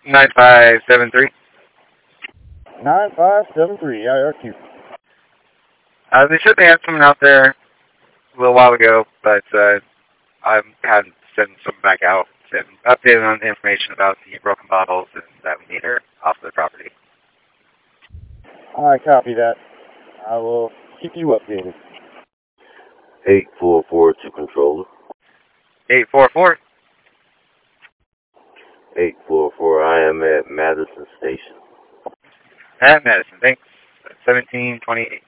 9573. 9573, IRQ. They said they had someone out there a little while ago, but I hadn't sent someone back out and updated on the information about the broken bottles and that we need her off the property. I copy that. I will keep you updated. 844 to controller. 844. 844, I am at Madison Station. At Madison, thanks. 1728.